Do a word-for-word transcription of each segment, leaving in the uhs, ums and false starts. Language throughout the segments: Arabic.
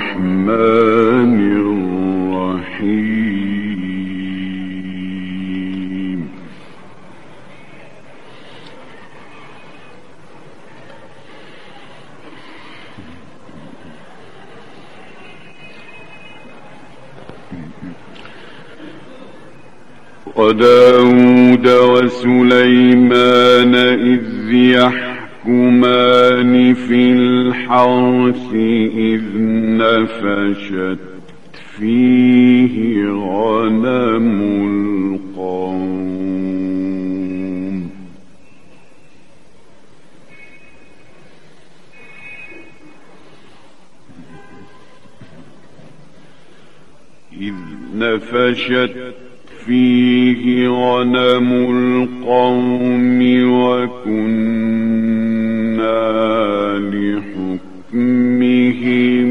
الرحمن الرحيم. وداود وسليمان إذ يحكمان في الحرث إذ نفشت فيه غنم القوم إذ نفشت فيه غنم القوم وكنا لحكمهم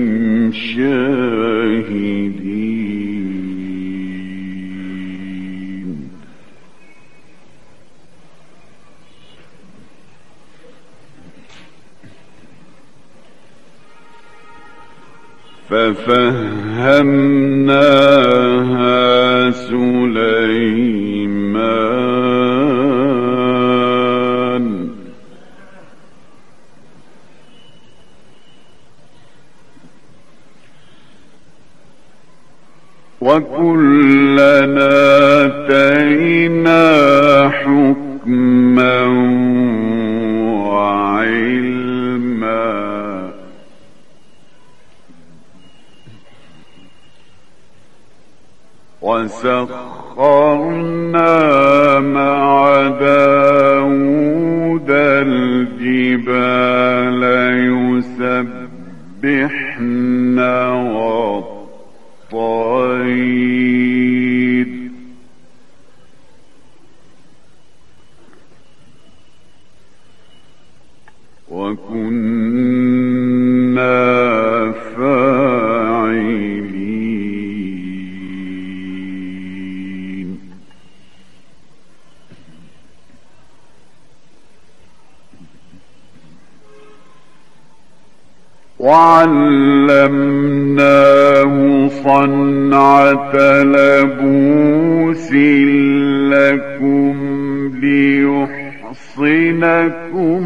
شاهدين. ففهمناها سليمان وكلنا آتينا حكما وعلما وسخرنا مع داود الجبال يسبحن والطير وكنا فاعلين. وعلمناه صنعة لبوس لكم ليحصنكم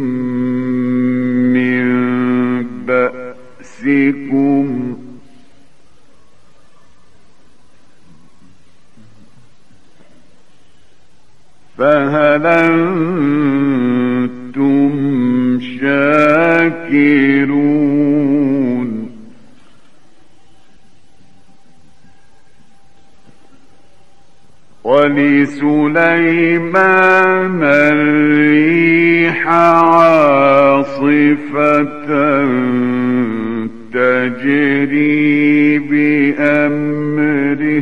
من بأسكم فهل أنتم شاكرون. ولسليمان الريح عاصفة تجري بأمره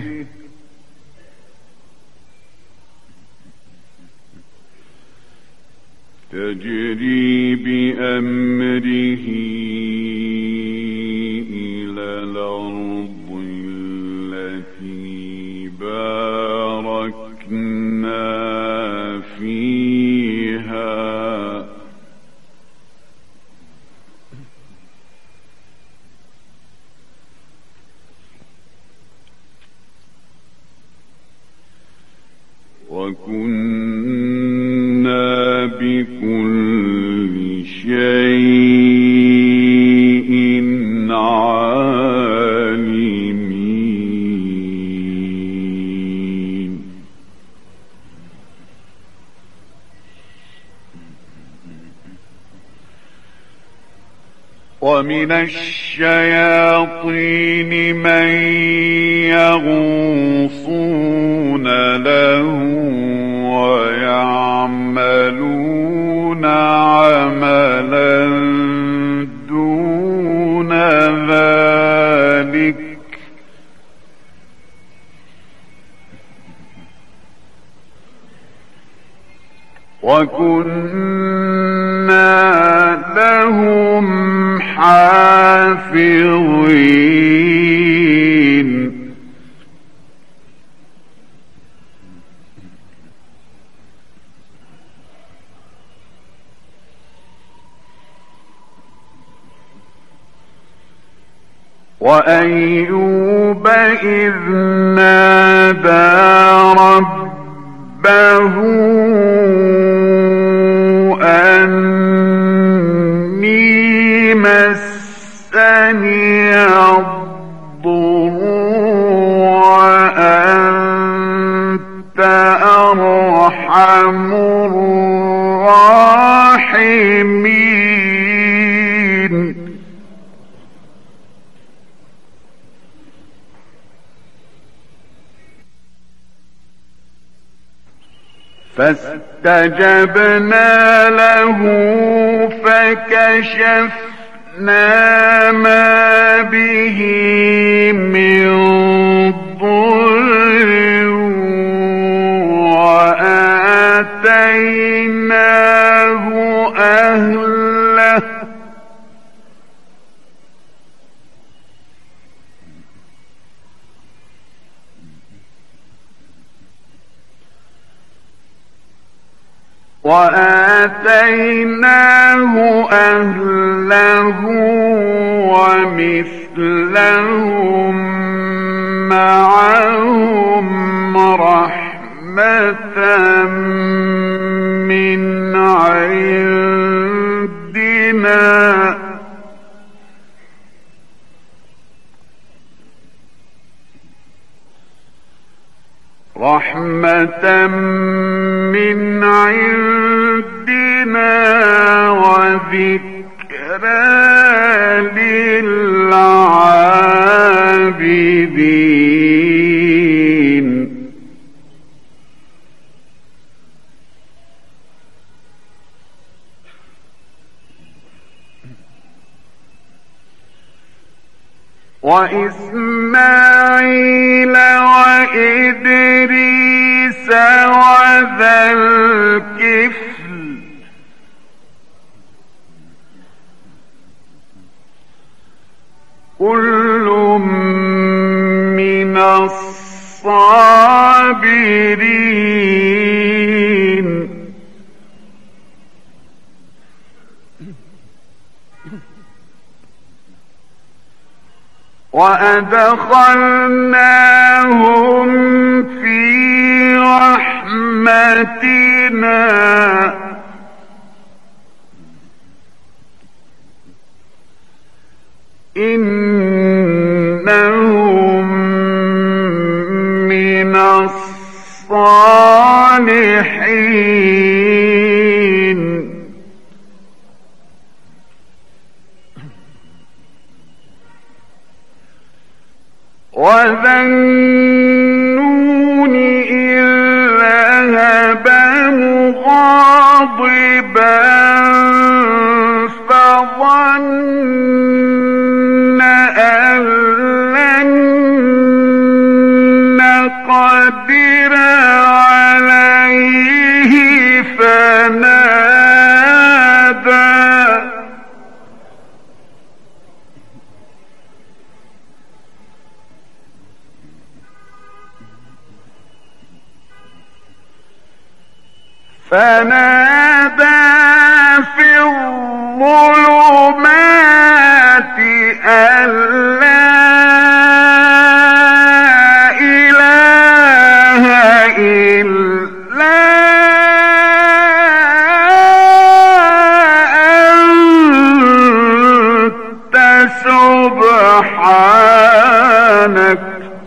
تجري بأمره إلى الأرض التي باركنا فيها وكنا بكل شيء عالمين. ومن الشياطين من يغوصون له ويعملون عملا دون ذلك وكنا لهم حافظين. وأيوب إذ نادى ربه أني مسني الضر وأنت أرحم الراحمين. فاستجبنا له فكشفنا ما به من ضر وآتيناه أهله وآتيناه أهله ومثلهم معهم رحمة من عندنا رحمة من عندنا وذكرى للعابدين. وإسماعيل وإدريس وذا الكفل كل من الصابرين. وأدخلناهم في رحمتنا إنهم من الصالحين. وذا النون إذ ذهب مغاضبا فظن أن لن نقدر عليه فنادى فنادى في الظلمات أن لا إله إلا أنت سبحانك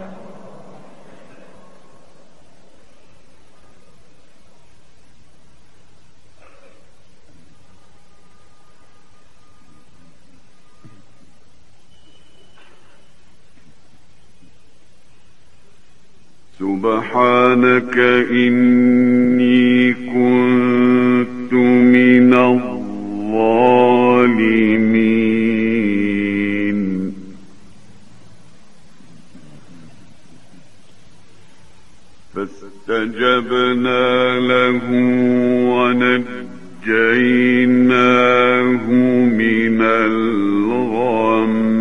سبحانك إني كنت من الظالمين. فاستجبنا له ونجيناه من الغم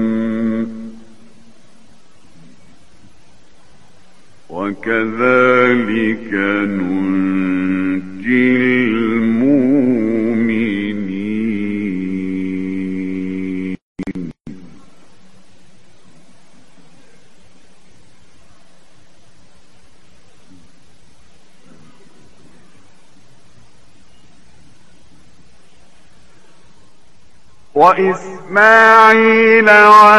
وكذلك ننجي المؤمنين. وإسماعيل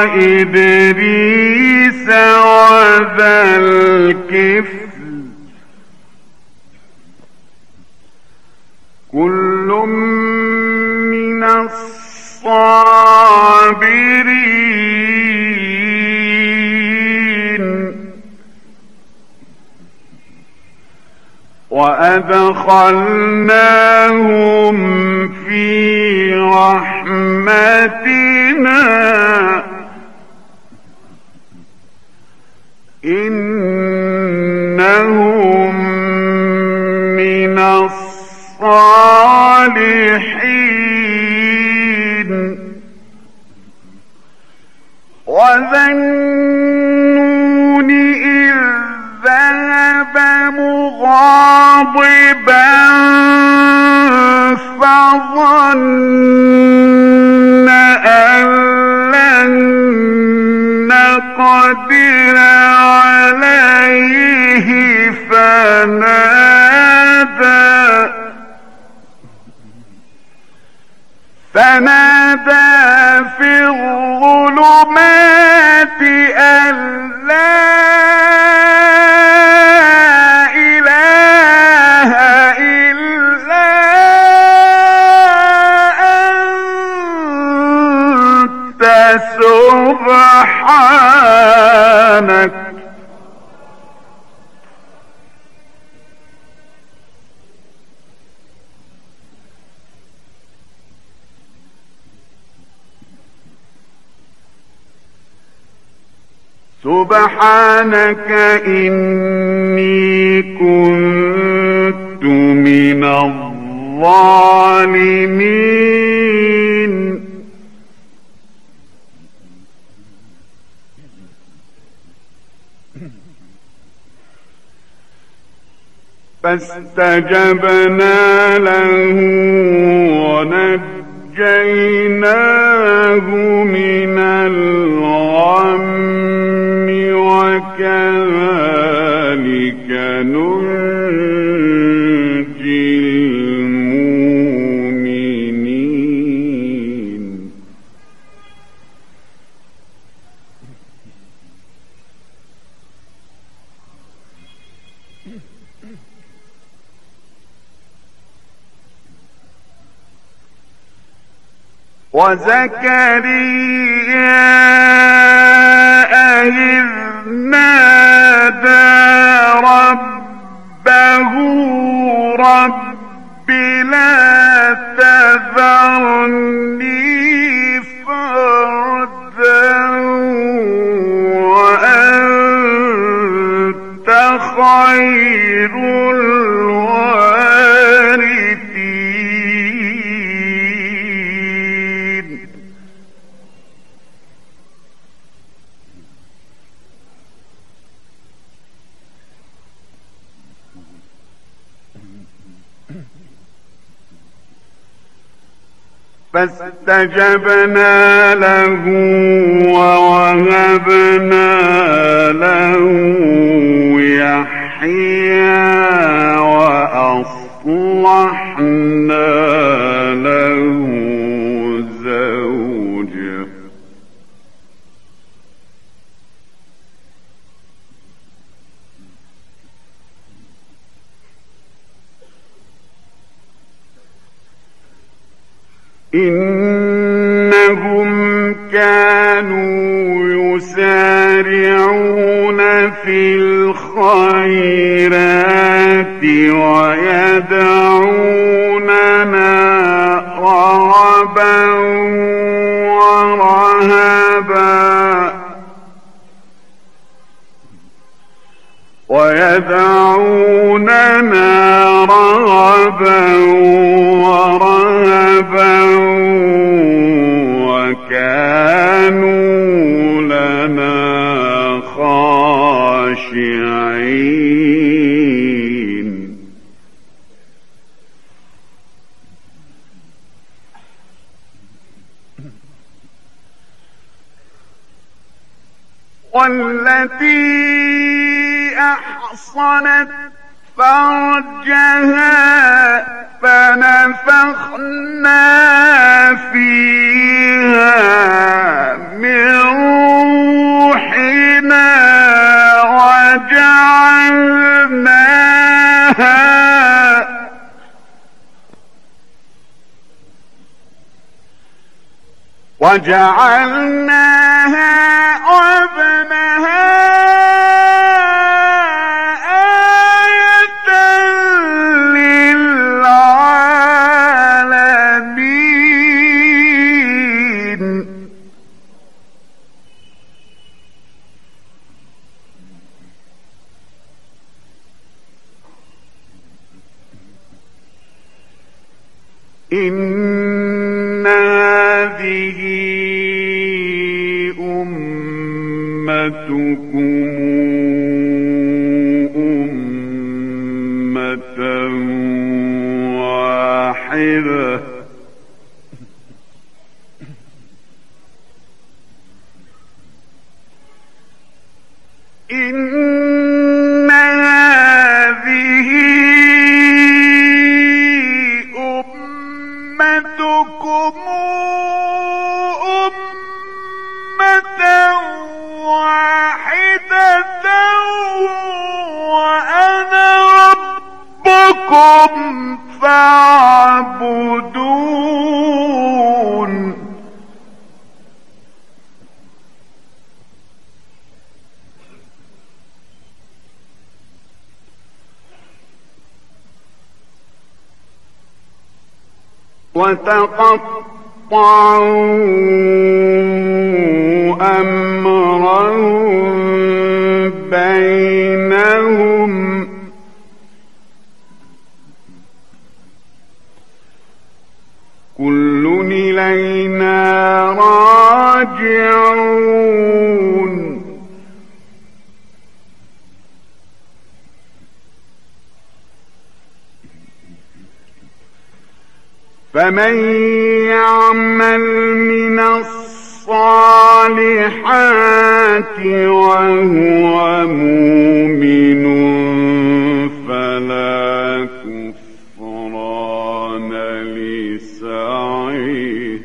وإدريس وذا الكفل كل من الصابرين وأدخلناهم في رحمتنا إنهم من الصالحين وذا النون إذ ذهب مغاضبا فظن أن لن نقدر عليه فنادى فنادى في الظلمات أن لا إله إلا أنت سبحانك سبحانك إني كنت من الظالمين فاستجبنا له ونجيناه من الغم وكذلك ننجي المؤمنين وزكريا إذ نادى ربه رب لا تذرني فردا وأنت خير الوارثين فاستجبنا له ووهبنا له يحيى وأصلحنا له زوجه إنهم كانوا يسارعون في الخيرات ويدعوننا رغبا ورهبا ويدعوننا رغبا ورهبا وكانوا لنا خاشعين والتي أحصنت فرجها فنفخنا فيها من روحنا وجعلناها وجعلناها وابنها إن هذه أمتكم أمة واحدة إن هذه أمتكم أمة واحدة وأنا ربكم فاعبدون وتقطعوا أمرهم بينهم كل إلينا راجعون فمن يعمل من الصالحات وهو مؤمن فلا كفران لسعيه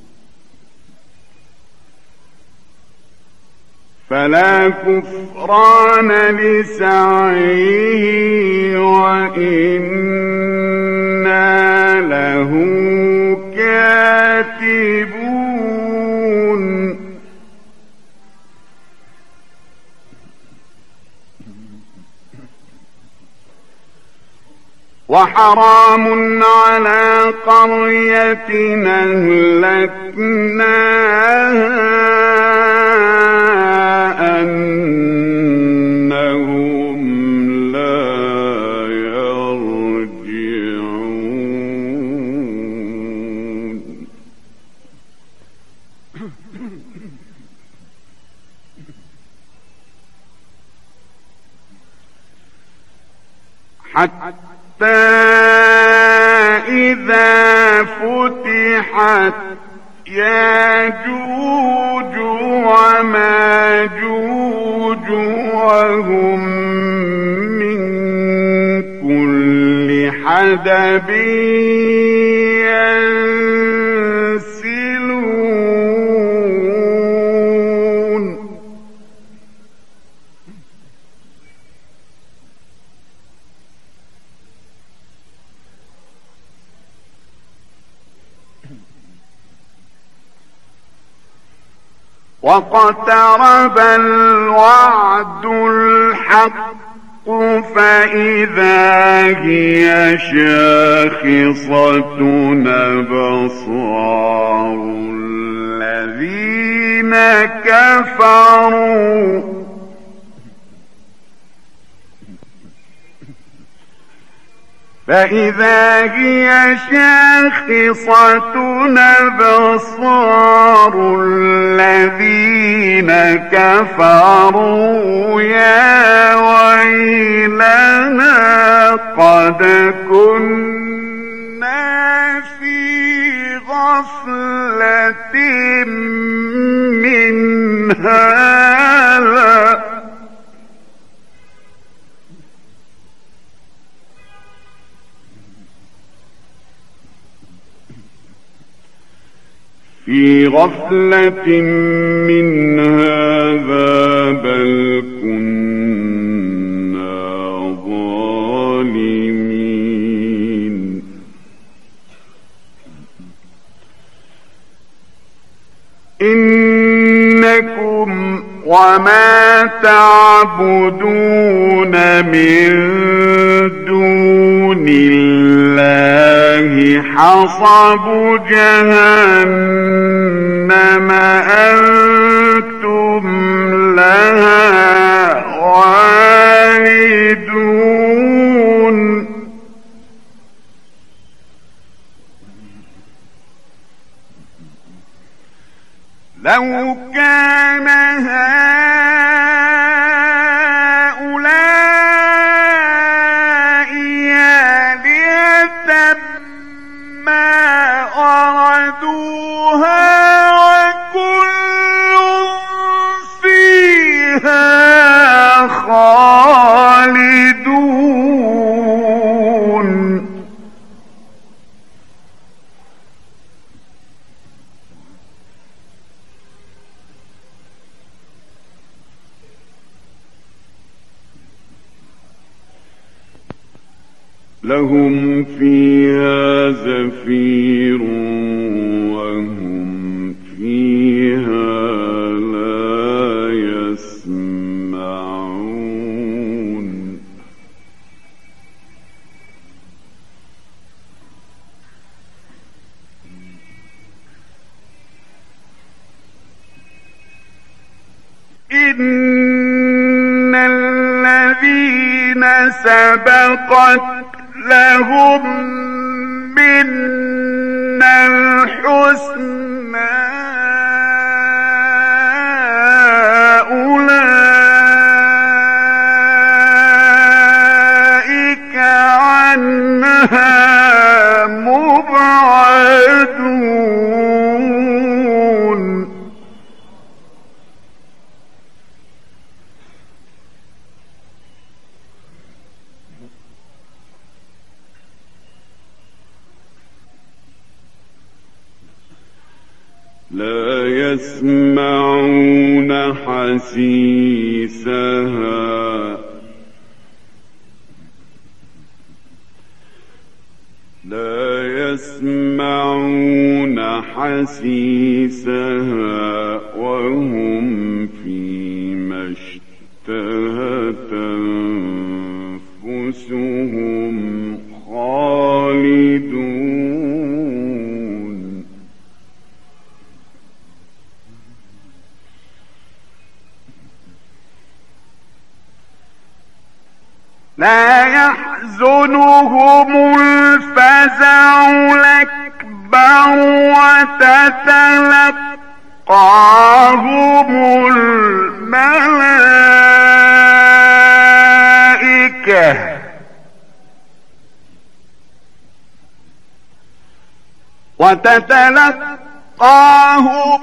فلا كفران لسعيه وإنا له كاتبون وحرام على قرية أهلكناها أنهم لا يرجعون حتى إذا فتحت ياجوج وماجوج وهم من كل حدب ينسلون واقترب الوعد الحق فإذا هي شاخصة أبصار الذين كفروا فإذا هي شاخصة أبصار الذين كفروا يا ويلنا قد كنا في غفلة من هذا في غفلة من هذا بل كنا ظالمين إنكم وما تعبدون من دون الله حصب جهنم أنتم لها واردون لو كان هؤلاء آلهة ما وردوها وكل فيها خالدون لهم فيها زفير وهم فيها لا يسمعون إن الذين سبقت لهم منا الحسنى أولئك عنها مبعدون لا يسمعون حسيسها لا يسمعون حسيسها وهم فيما اشتهت أنفسهم خالدون لا يحزنهم الفزع الأكبر وتتلقاهم الملائكة وتتلقاهم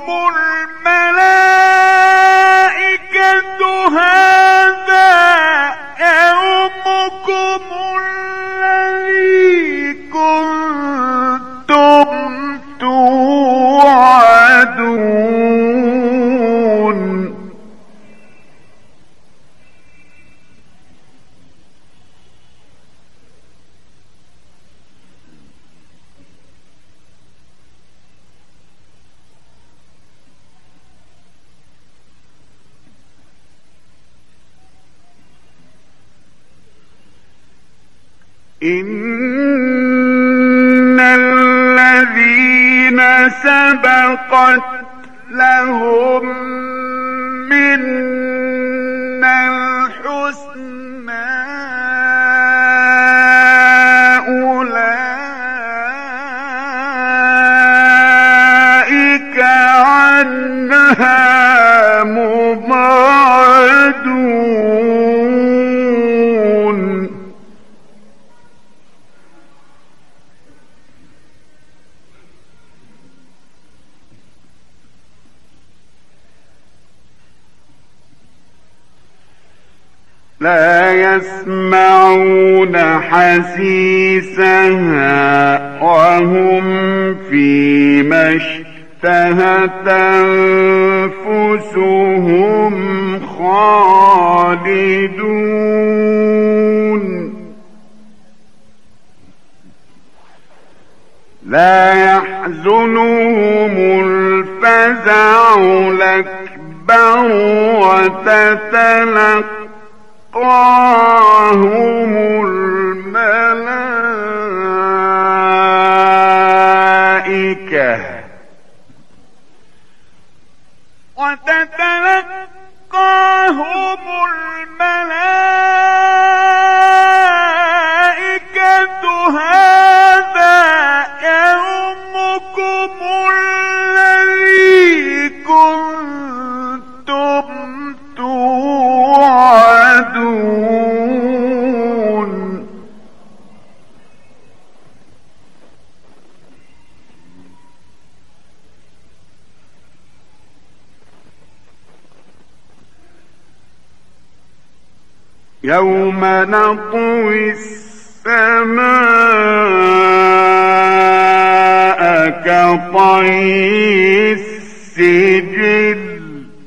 الملائكة هذا يومكم الذي كنتم توعدون إن الذين سبقت لهم منا الحسنى أولئك عنها مبعدون لا يسمعون حسيسها وهم فيما اشتهت اشتهت أنفسهم خالدون لا يحزنهم الفزع الأكبر وتتلقاهم الملائكة وتتلقاهم الملائكة هذا يومكم الذي كنتم توعدون يوم نطوي السماء كطي السجل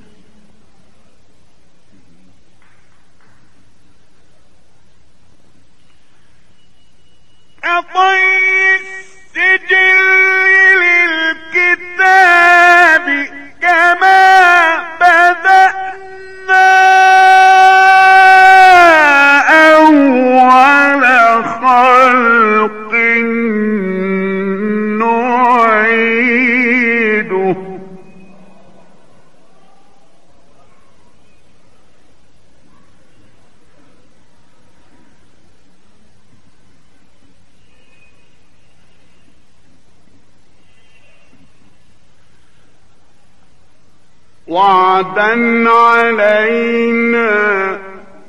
كطي السجل للكتاب كما بدأنا أول خلق نعيده وعدا علينا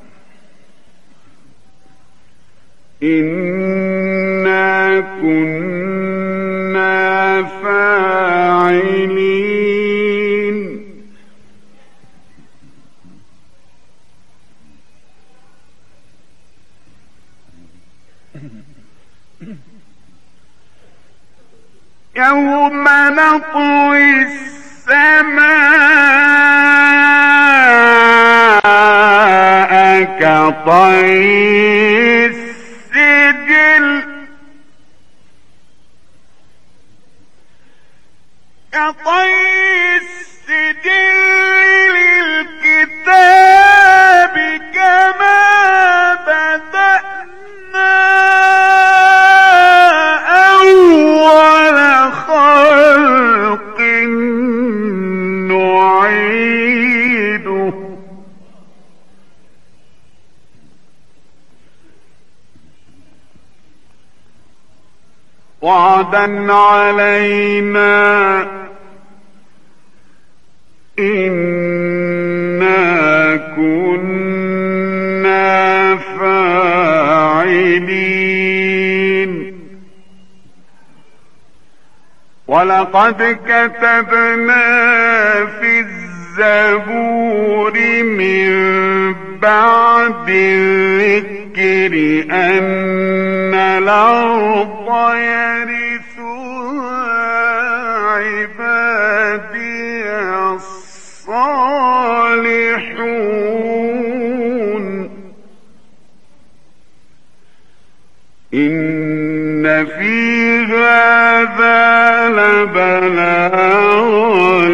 إنا كنا فاعلين يوم نطوي السماء كطي السجل كطي السجل للكتاب كما بدأنا أول خلق نعيده وعدا علينا إنا كنا فاعلين ولقد كتبنا في الزبور من بعد الذكر أن الأرض يرثها عبادي الصالحون إن في هذا لبلاغا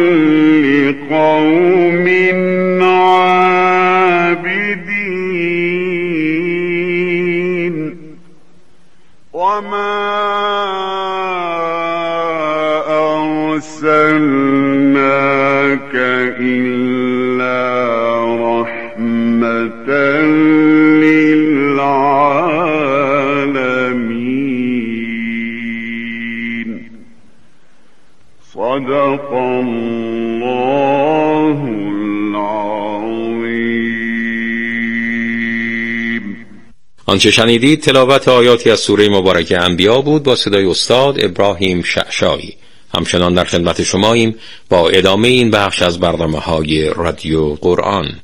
لقوم عابدين وما أرسلناك إلا رحمة للعالمين صدق الله العظيم. آنچه شنیدید تلاوت آیاتی از سوره مبارکه انبیا بود با صدای استاد ابراهیم شعشایی. همچنان در خدمت شماییم با ادامه این بخش از برنامه‌های رادیو قرآن.